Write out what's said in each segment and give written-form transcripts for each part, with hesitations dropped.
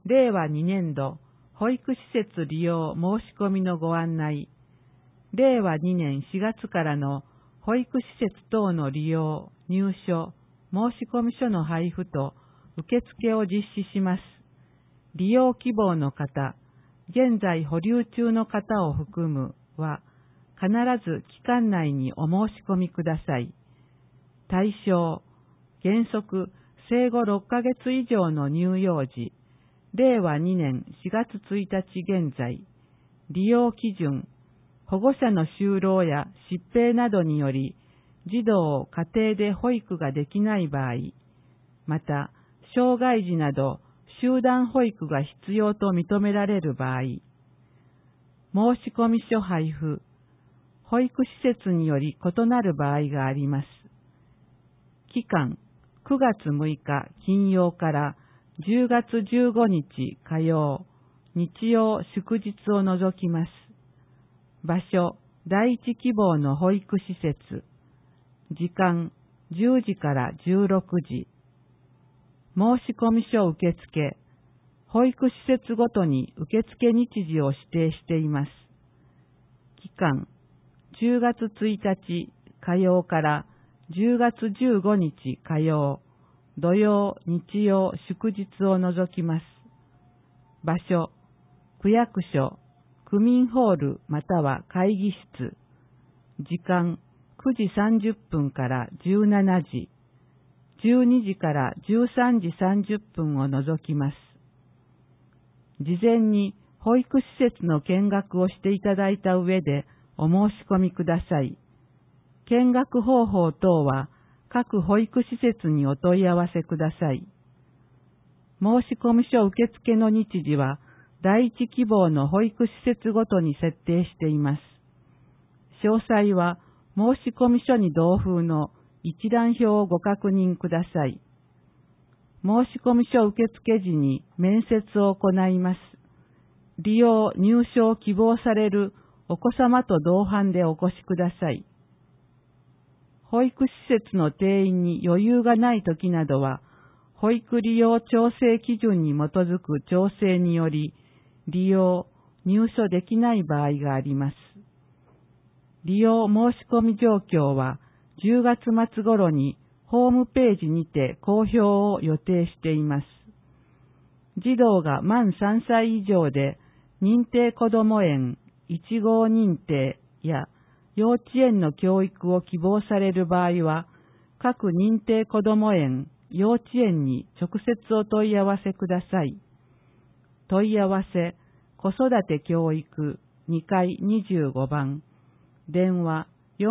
令和2年度保育施設利用申し込みのご案内。令和2年4月からの保育施設等の利用、入所、申込書の配布と受付を実施します。利用希望の方、現在保留中の方を含むは、必ず期間内にお申し込みください。対象、原則、生後6ヶ月以上の乳幼児、令和2年4月1日現在、利用基準、保護者の就労や疾病などにより、児童を家庭で保育ができない場合、また、障害児など集団保育が必要と認められる場合、申込書配布、保育施設により異なる場合があります。期間、9月6日金曜から10月15日火曜、日曜祝日を除きます。場所、第一希望の保育施設。時間、10時から16時。申込書受付。保育施設ごとに受付日時を指定しています。期間、10月1日火曜から10月15日火曜、土曜、日曜、祝日を除きます。場所、区役所、区民ホールまたは会議室。時間、9時30分から17時、12時から13時30分を除きます。事前に保育施設の見学をしていただいた上でお申し込みください。見学方法等は各保育施設にお問い合わせください。申込書受付の日時は第一希望の保育施設ごとに設定しています。詳細は申込書に同封の一覧表をご確認ください。申込書受付時に面接を行います。利用・入所を希望されるお子様と同伴でお越しください。保育施設の定員に余裕がないときなどは、保育利用調整基準に基づく調整により、利用・入所できない場合があります。利用申し込み状況は、10月末頃にホームページにて公表を予定しています。児童が満3歳以上で、認定こども園、1号認定や幼稚園の教育を希望される場合は、各認定こども園、幼稚園に直接お問い合わせください。問い合わせ、子育て教育2階25番、電話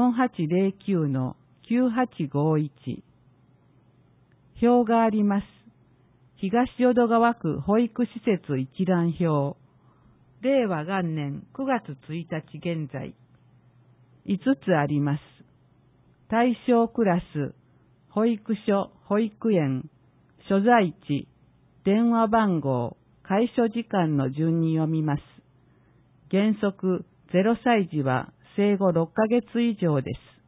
4809-9851。表があります。東淀川区保育施設一覧表。令和元年9月1日現在。5つあります。対象クラス、保育所、保育園、所在地、電話番号、開所時間の順に読みます。原則、0歳児は生後6ヶ月以上です。